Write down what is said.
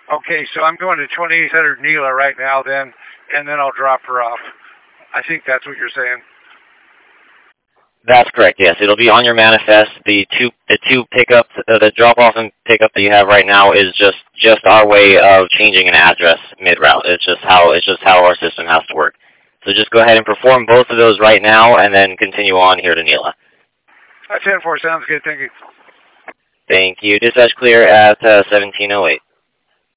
Okay, so I'm going to 2800 Neela right now then, and then I'll drop her off. I think that's what you're saying. That's correct. Yes, it'll be on your manifest. The two pickups, the drop off and pickup that you have right now is just our way of changing an address mid route. It's just how our system has to work. So just go ahead and perform both of those right now, and then continue on here to Neela. 10-4 sounds good. Thank you. Thank you. Dispatch clear at 1708.